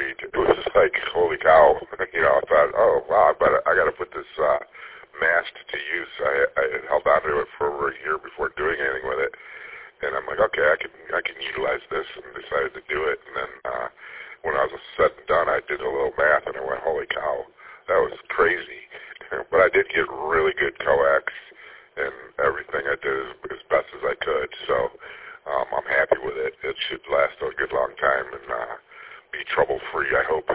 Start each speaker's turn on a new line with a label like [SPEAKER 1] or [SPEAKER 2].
[SPEAKER 1] sweet. It was just like, holy cow. You know, I thought, oh, wow, I got to put this mask to use. I had held on to it for over a year before doing anything with it. And I'm like, okay, I can utilize this, and decided to do it. And then when I was said and done, I did a little math, and I went, holy cow, that was crazy. But I did get really good coax, and everything I did as best as I could. So I'm happy with it. It should last a good long time and be trouble-free, I hope.